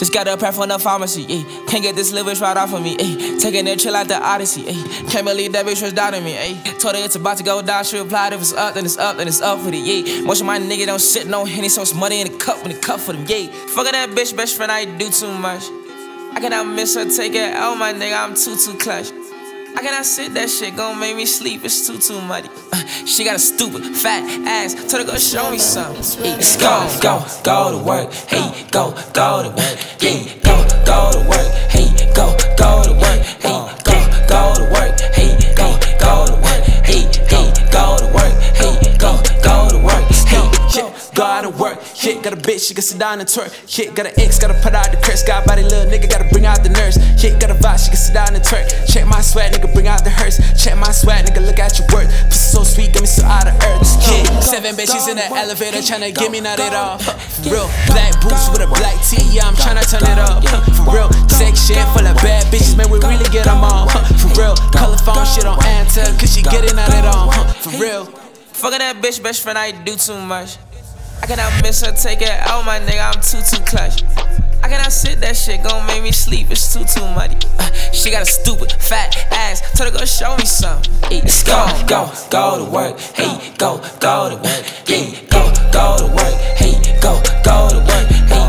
Just got a prep from the pharmacy, ayy. Can't get this liver right off of me, ayy. Taking that chill out the Odyssey, ayy. Can't believe that bitch was doubting me, ayy. Told her it's about to go down, she replied if it's up, then it's up, then it's up for the yay. Most of my niggas don't sit no Henny, so it's money in the cup for them, yay. Fucking that bitch best friend, I do too much. I cannot miss her, take it out, my nigga, I'm too clutch. I cannot sit that shit, gon' make me sleep, it's too muddy. She got a stupid, fat ass, told her go show me something. Let's go to work, hey, go to work, hey, go to work, hey, go to work, hey, go to work, hey, go to work, hey, go to work, hey, go to work, hey, yeah, go out to work, yeah, got a bitch, she can sit down and twerk, yeah, got an ex, gotta put out the curse, got a body little nigga, gotta bring out the nurse, yeah, got a vibe, she can sit down and twerk, check my swag, nigga, bring out the hearse, check my swag, nigga, look at your worth, pussy so sweet, got me so out of earth, yeah, 7 bitches in the elevator, tryna get me nutted off, for real, black boots with a black tee, yeah, I'm tryna turn it up, for real, sex shit full of bad bitches, man, we really get them all, for real, color phone shit on answer, cause she getting at it all, for real. Fucking that bitch best friend, I do too much. I cannot miss her, take it out, my nigga, I'm too clutch. I cannot sit that shit, gon' make me sleep, it's too muddy. She got a stupid, fat ass, told her go show me something. Let's go to work, hey, go to work, hey, go to work, hey, go to work, hey.